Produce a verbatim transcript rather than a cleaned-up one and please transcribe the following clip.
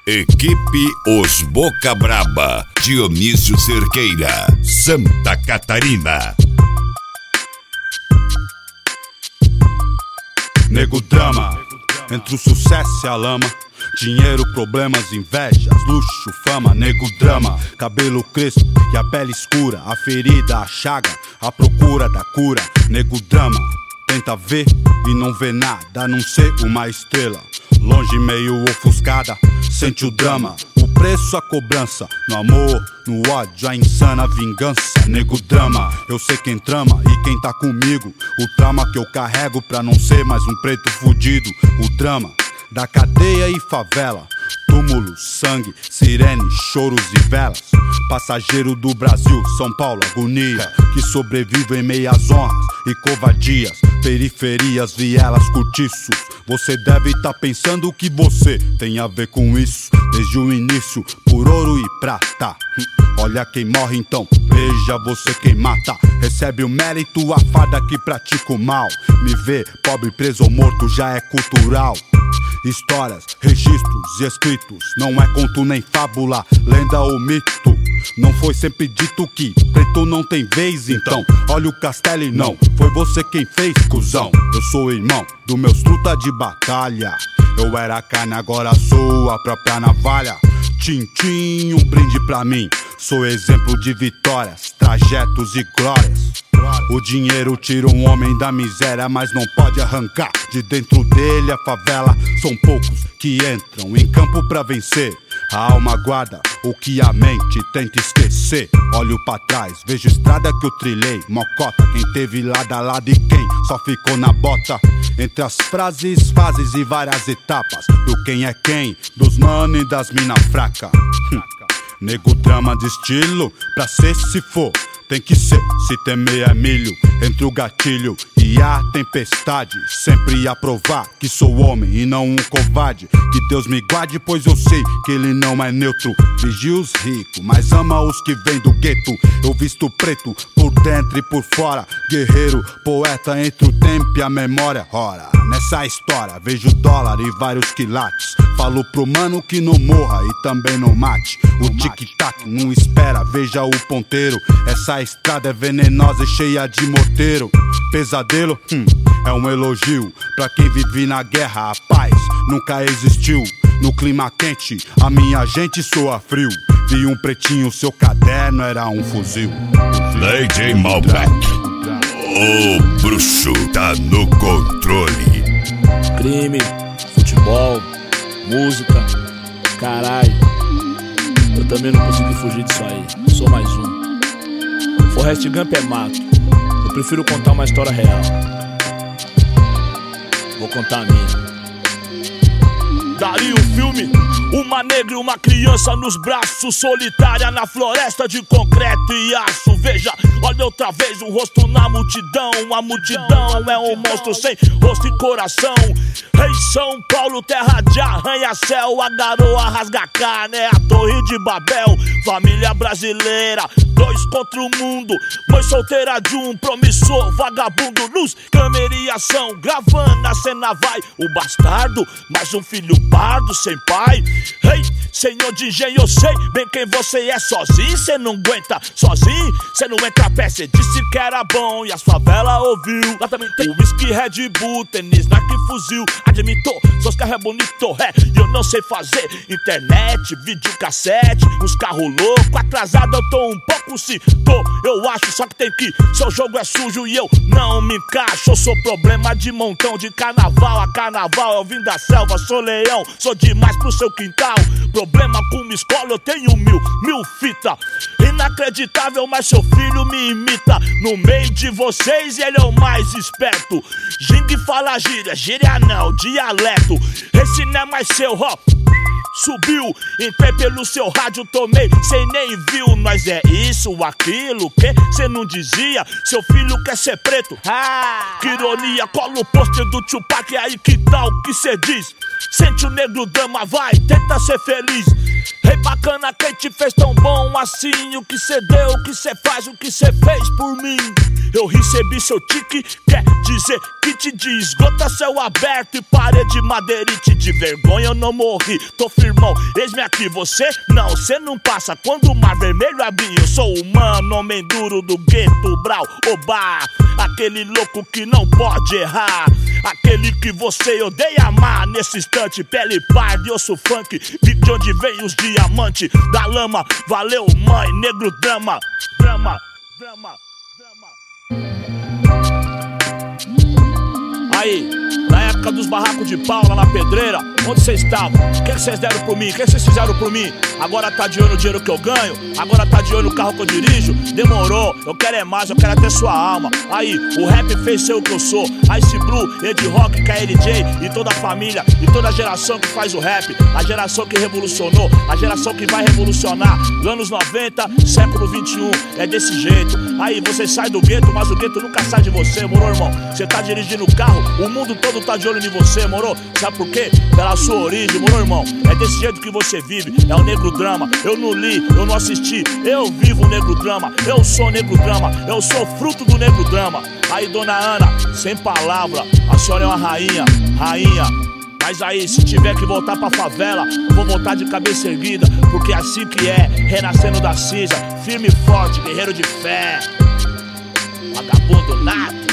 Equipe Os Boca Braba, Dionísio Cerqueira, Santa Catarina. Nego drama, entre o sucesso e a lama. Dinheiro, problemas, invejas, luxo, fama. Nego drama, cabelo crespo e a pele escura. A ferida, a chaga, a procura da cura. Nego drama, tenta ver e não vê nada, a não ser uma estrela longe, meio ofuscada, sente o drama. O preço, a cobrança, no amor, no ódio, a insana vingança. Nego drama, eu sei quem trama e quem tá comigo. O trauma que eu carrego pra não ser mais um preto fudido. O drama da cadeia e favela, túmulo, sangue, sirene, choros e velas. Passageiro do Brasil, São Paulo, agonia, que sobrevive em meias honras e covardias. Periferias, vielas, cortiços. Você deve tá pensando que você tem a ver com isso. Desde o início, por ouro e prata. Olha quem morre então, veja você quem mata. Recebe o mérito, a farda que pratica o mal. Me ver pobre, preso ou morto já é cultural. Histórias, registros e escritos, não é conto nem fábula, lenda ou mito. Não foi sempre dito que preto não tem vez, então olha o castelo e não foi você quem fez, cuzão. Eu sou irmão dos meus truta de batalha. Eu era carne, agora sou a própria navalha. Tintim, um brinde pra mim. Sou exemplo de vitórias, trajetos e glórias. O dinheiro tira um homem da miséria, mas não pode arrancar de dentro dele a favela. São poucos que entram em campo pra vencer. A alma guarda o que a mente tenta esquecer. Olho pra trás, vejo estrada que eu trilhei. Mocota, quem teve lado a lado e quem só ficou na bota. Entre as frases, fases e várias etapas do quem é quem, dos mano e das mina fraca. Hum. Nego drama de estilo, pra ser se for tem que ser, se temer é milho. Entre o gatilho e a tempestade, sempre a provar que sou homem e não um covarde. Que Deus me guarde, pois eu sei que ele não é neutro. Vigia os ricos, mas ama os que vêm do gueto. Eu visto preto, por dentro e por fora. Guerreiro, poeta entre o tempo e a memória. Ora, nessa história vejo dólar e vários quilates. Falo pro mano que não morra e também não mate. O tic-tac não espera, veja o ponteiro. Essa estrada é venenosa e cheia de morteiro. Pesadelo, hum, é um elogio pra quem vive na guerra. A paz nunca existiu. No clima quente, a minha gente soa frio. Vi um pretinho, seu caderno era um fuzil. D J Malbec, o bruxo tá no controle. Crime, futebol, música, caralho. Eu também não consegui fugir disso aí, sou mais um. Forrest Gump é mato, eu prefiro contar uma história real. Vou contar a minha. Daria um filme, uma negra e uma criança nos braços, solitária na floresta de concreto e aço. Veja, olha outra vez o rosto na multidão. A multidão é um monstro sem rosto e coração. Em São Paulo, terra de arranha-céu, a garoa rasga carne, é a Torre de Babel. Família brasileira, dois contra o mundo. Mãe solteira de um promissor vagabundo. Luz, câmera e ação, gravando a cena vai. O bastardo, mais um filho pardo sem pai. Ei, senhor de engenho, eu sei bem quem você é. Sozinho cê não aguenta, sozinho cê não entra a pé. Cê disse que era bom e as favelas ouviu. Lá também tem whisky, Red Bull, tênis, Nike, fuzil. Admitou, seus carros é bonito, é. E eu não sei fazer internet, videocassete, uns carros loucos. Atrasado eu tô um pouco, se tô, eu acho. Só que tem que, seu jogo é sujo e eu não me encaixo. Eu sou problema de montão, de carnaval a carnaval. Eu vim da selva, sou leão, sou demais pro seu quintal. Problema com uma escola, eu tenho mil, mil fita. Inacreditável, mas seu filho me imita. No meio de vocês ele é o mais esperto. Gingue fala gíria, gíria não, dialeto. Esse não é mais seu, ó. Subiu, entrei pelo seu rádio, tomei, cê nem viu. Nós é isso, aquilo, que cê não dizia. Seu filho quer ser preto, ah, que ironia. Cola o pôster do Tupac, aí que tal que cê diz? Sente o negro drama, vai, tenta ser feliz. Rei bacana, quem te fez tão bom assim? O que cê deu, o que cê faz, o que cê fez por mim? eu recebi seu tique. Quer dizer que te diz gota, céu aberto e parede madeirite. De vergonha eu não morri, tô firmão, eis-me aqui. Você não, cê não passa quando o mar vermelho abrir. Eu sou humano, homem duro do gueto, brau, oba. Aquele louco que não pode errar, aquele que você odeia amar. Nesse instante, pele parda e osso funk. Vi de onde vem os diamantes da lama. Valeu, mãe, negro drama. Drama, drama, drama. Aí, na época dos barracos de pau lá na pedreira, onde vocês estavam? O que vocês deram por mim? O que vocês fizeram por mim? Agora tá de olho no dinheiro que eu ganho? Agora tá de olho no carro que eu dirijo? Demorou, eu quero é mais, eu quero até sua alma. Aí, o rap fez ser o que eu sou. Ice Blue, Ed Rock, K L J e toda a família e toda a geração que faz o rap. A geração que revolucionou, a geração que vai revolucionar. Anos noventa, século vinte e um, é desse jeito. Aí, você sai do gueto, mas o gueto nunca sai de você, moro, irmão? Você tá dirigindo o carro, o mundo todo tá de olho em você, moro? Sabe por quê? Pela sua origem, moro, irmão? É desse jeito que você vive, é o negro drama. Eu não li, eu não assisti, eu vivo o negro drama. Eu sou negro drama, eu sou fruto do negro drama. Aí, dona Ana, sem palavra, a senhora é uma rainha, rainha. Mas aí, se tiver que voltar pra favela, vou voltar de cabeça erguida, porque é assim que é, renascendo da cinza, firme e forte, guerreiro de fé. Vagabundo nato.